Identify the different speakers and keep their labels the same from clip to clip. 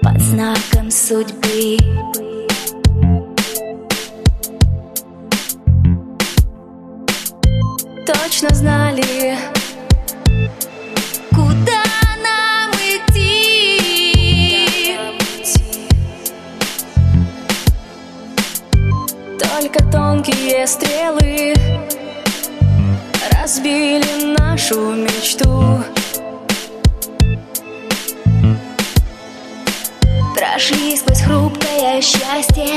Speaker 1: под знаком судьбы. Точно знали, куда нам идти. Только тонкие стрелы разбили нашу мечту. Прошли сквозь хрупкое счастье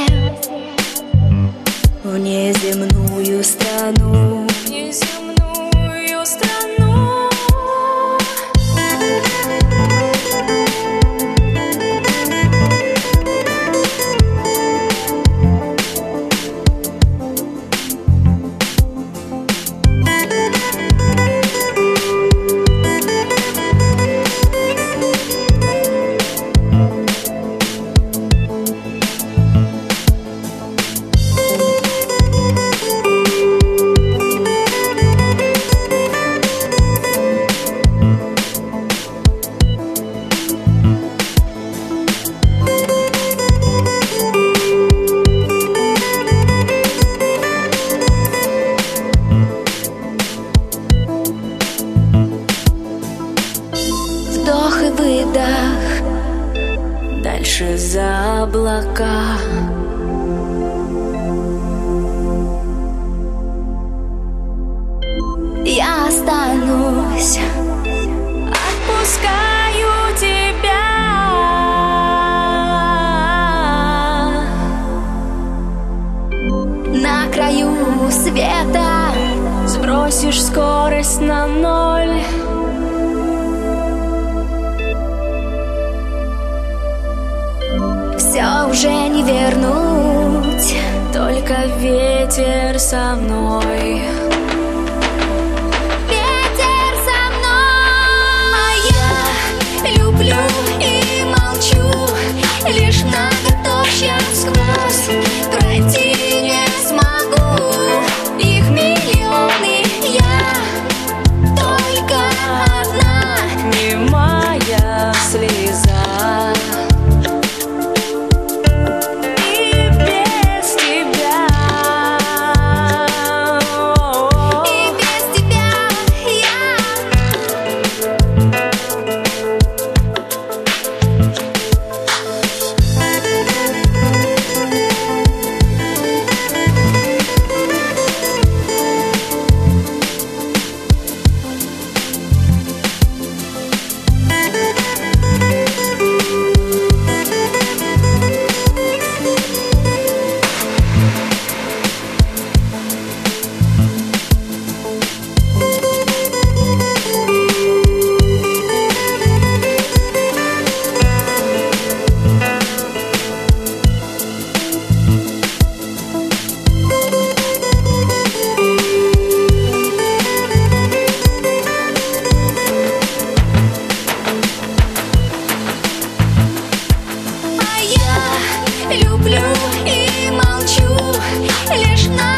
Speaker 1: в неземную страну. Неземную страну. Вдох и выдох, дальше за облака. Я останусь, отпускаю тебя. На краю света сбросишь скорость на ноль. Все уже не вернуть, только ветер со мной. Ветер со мной. Я люблю и молчу, лишь многоточие сквозь пройти не смогу. Их миллионы, я только одна, немая слеза. Люблю и молчу, лишь на